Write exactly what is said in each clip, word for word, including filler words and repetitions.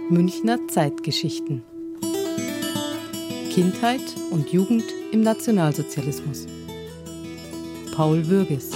Münchner Zeitgeschichten. Kindheit und Jugend im Nationalsozialismus. Paul Würges.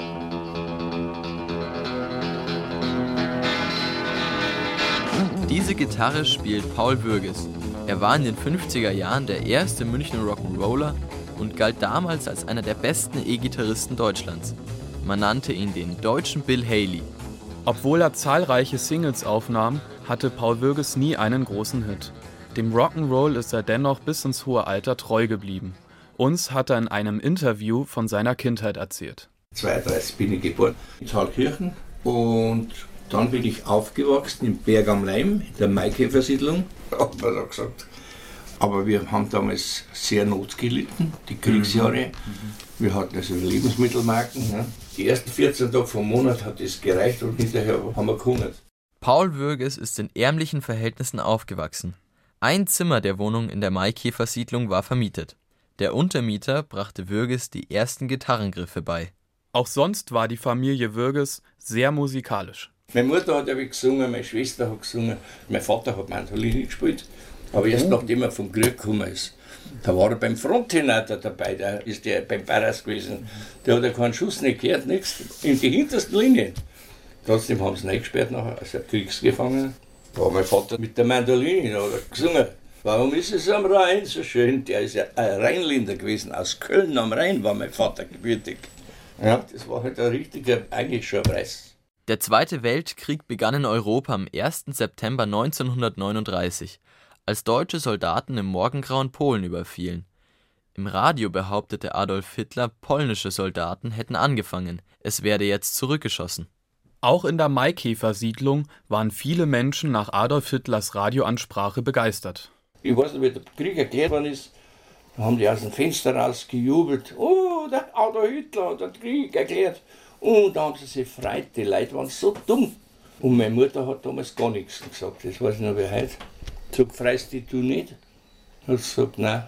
Diese Gitarre spielt Paul Würges. Er war in den fünfziger Jahren der erste Münchner Rock'n'Roller und galt damals als einer der besten E-Gitarristen Deutschlands. Man nannte ihn den deutschen Bill Haley. Obwohl er zahlreiche Singles aufnahm, hatte Paul Würges nie einen großen Hit. Dem Rock'n'Roll ist er dennoch bis ins hohe Alter treu geblieben. Uns hat er in einem Interview von seiner Kindheit erzählt. zweiunddreißig bin ich geboren in Thalkirchen und dann bin ich aufgewachsen in Berg am Leim, in der Maikäfersiedlung, hat man da gesagt. Aber wir haben damals sehr Not gelitten, die Kriegsjahre. Wir hatten also Lebensmittelmarken. Ja. Die ersten vierzehn Tage vom Monat hat es gereicht und hinterher haben wir gehungert. Paul Würges ist in ärmlichen Verhältnissen aufgewachsen. Ein Zimmer der Wohnung in der Maikäfersiedlung war vermietet. Der Untermieter brachte Würges die ersten Gitarrengriffe bei. Auch sonst war die Familie Würges sehr musikalisch. Meine Mutter hat ja gesungen, meine Schwester hat gesungen, mein Vater hat Mandoline gespielt. Aber erst nachdem er vom Krieg gekommen ist, da war er beim Fronttheater dabei, da ist der beim Paras gewesen. Der hat ja keinen Schuss nicht gehört, nichts, in die hintersten Linien. Trotzdem haben sie ihn eingesperrt nachher, als Kriegsgefangener. Da war mein Vater mit der Mandoline, da hat er gesungen. Warum ist es am Rhein so schön? Der ist ja ein Rheinländer gewesen, aus Köln am Rhein war mein Vater gebürtig. Ja, das war halt ein richtiger, eigentlich schon ein Preis. Der Zweite Weltkrieg begann in Europa am ersten September neunzehnhundertneununddreißig, als deutsche Soldaten im morgengrauen Polen überfielen. Im Radio behauptete Adolf Hitler, polnische Soldaten hätten angefangen, es werde jetzt zurückgeschossen. Auch in der Maikäfersiedlung waren viele Menschen nach Adolf Hitlers Radioansprache begeistert. Ich weiß nicht, wie der Krieg erklärt worden ist, da haben die aus dem Fenster raus gejubelt. Oh, der Adolf Hitler hat den Krieg erklärt. Und da haben sie sich gefreut, die Leute waren so dumm. Und meine Mutter hat damals gar nichts gesagt, das weiß ich noch wie heute. Sag, freust dich du nicht? Hat sie gesagt, nein,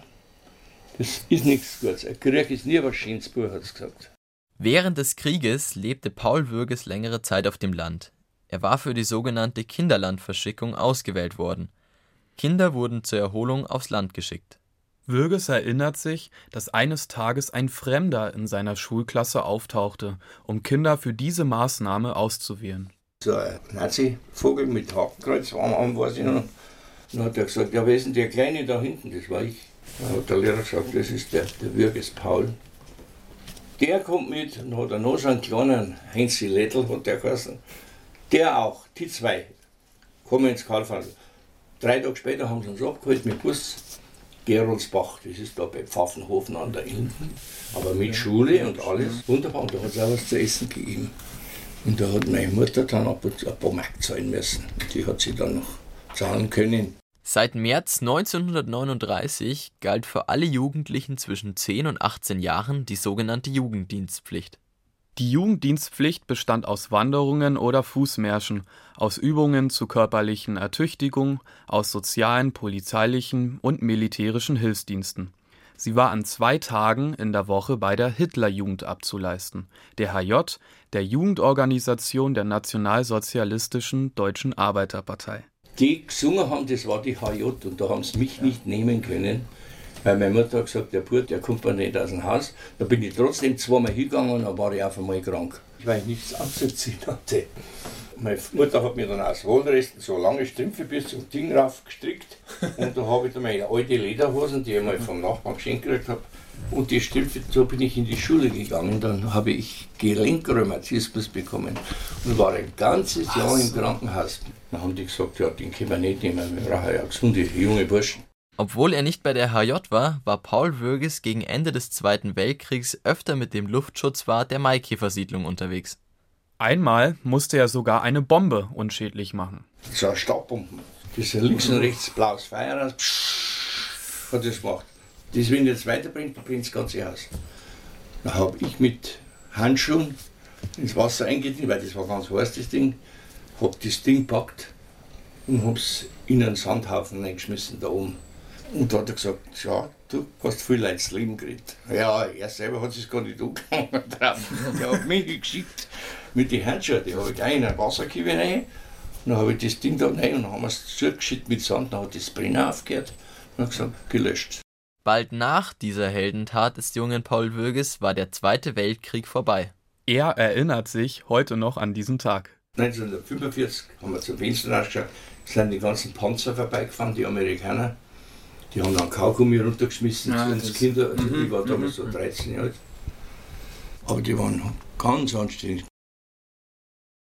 das ist nichts Gutes. Ein Krieg ist nie was Schönes, hat sie gesagt. Während des Krieges lebte Paul Würges längere Zeit auf dem Land. Er war für die sogenannte Kinderlandverschickung ausgewählt worden. Kinder wurden zur Erholung aufs Land geschickt. Würges erinnert sich, dass eines Tages ein Fremder in seiner Schulklasse auftauchte, um Kinder für diese Maßnahme auszuwählen. So ein Nazi-Vogel mit Hakenkreuz, am weiß ich noch. Dann hat er gesagt, ja, wer ist denn der Kleine da hinten? Das war ich. Dann hat der Lehrer gesagt, das ist der, der Würges Paul. Der kommt mit, und hat er noch so einen kleinen Heinzi Lettl, hat der geheißen. Der auch, die zwei, kommen ins Karlfahrt. Drei Tage später haben sie uns abgeholt mit Bus. Geroldsbach, das ist da bei Pfaffenhofen an der Inn. Aber mit Schule und alles. Wunderbar, und da hat es auch was zu essen gegeben. Und da hat meine Mutter dann ein paar Mark zahlen müssen. Die hat sie dann noch zahlen können. Seit März neunzehnhundertneununddreißig galt für alle Jugendlichen zwischen zehn und achtzehn Jahren die sogenannte Jugenddienstpflicht. Die Jugenddienstpflicht bestand aus Wanderungen oder Fußmärschen, aus Übungen zur körperlichen Ertüchtigung, aus sozialen, polizeilichen und militärischen Hilfsdiensten. Sie war an zwei Tagen in der Woche bei der Hitlerjugend abzuleisten, der H J, der Jugendorganisation der Nationalsozialistischen Deutschen Arbeiterpartei. Die gesungen haben, das war die H J und da haben sie mich nicht nehmen können. Weil meine Mutter hat gesagt, der Bub, der kommt mir nicht aus dem Haus. Da bin ich trotzdem zweimal hingegangen und dann war ich auf einmal krank. Weil ich nichts anzuziehen hatte. Meine Mutter hat mir dann aus Wohlresten so lange Strümpfe bis zum Ding rauf gestrickt. Und da habe ich dann meine alte Lederhosen, die ich mal vom Nachbarn geschenkt gekriegt habe. Und die Strümpfe, so bin ich in die Schule gegangen. Dann habe ich Gelenkrheumatismus bekommen und war ein ganzes Jahr im Krankenhaus. Dann haben die gesagt, ja, den können wir nicht nehmen, wir brauchen ja gesunde junge Burschen. Obwohl er nicht bei der H J war, war Paul Würges gegen Ende des Zweiten Weltkriegs öfter mit dem Luftschutzwart der Maikäfersiedlung unterwegs. Einmal musste er sogar eine Bombe unschädlich machen. So Staubbomben. Das ist links und rechts blaues Feuer raus. Pssst, hat das gemacht. Das, wenn jetzt weiterbringt, dann bringt das ganze Haus. Da habe ich mit Handschuhen ins Wasser eingedrückt, weil das war ganz heiß, das Ding. Habe das Ding gepackt und habe es in einen Sandhaufen reingeschmissen da oben. Und da hat er gesagt, ja, du hast viel Leute ins Leben geredet. Ja, er selber hat es gar nicht angegangen drauf. Der hat mich geschickt mit den Handschuhen, die habe ich gleich in ein Wasserkippe rein Dann habe ich das Ding da rein und dann haben wir es zugeschüttet mit Sand, dann hat das Brennen aufgehört und hat gesagt, gelöscht. Bald nach dieser Heldentat des jungen Paul Würges war der Zweite Weltkrieg vorbei. Er erinnert sich heute noch an diesen Tag. neunzehnhundertfünfundvierzig haben wir zum Fenster rausgeschaut, sind die ganzen Panzer vorbeigefahren, die Amerikaner. Die haben dann Kaugummi runtergeschmissen ja, zu uns Kinder. Also ich war damals so dreizehn Jahre alt. Aber die waren ganz anständig.